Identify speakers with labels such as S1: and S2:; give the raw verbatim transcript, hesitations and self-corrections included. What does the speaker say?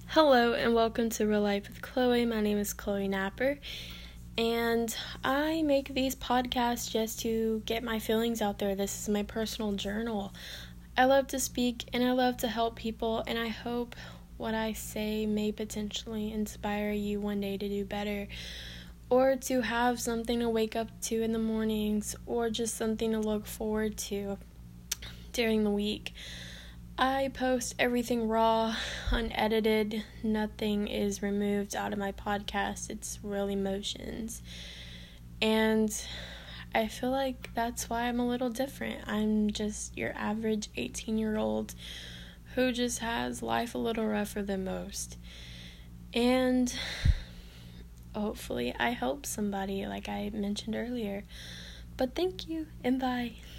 S1: Hello and welcome to Real Life with Chloe. My name is Chloe Napper, and I make these podcasts just to get my feelings out there. This is my personal journal. I love to speak and I love to help people, and I hope what I say may potentially inspire you one day to do better, or to have something to wake up to in the mornings, or just something to look forward to during the week. I post everything raw, unedited. Nothing is removed out of my podcast. It's real emotions. And I feel like that's why I'm a little different. I'm just your average eighteen-year-old who just has life a little rougher than most. And hopefully I help somebody, like I mentioned earlier. But thank you, and bye.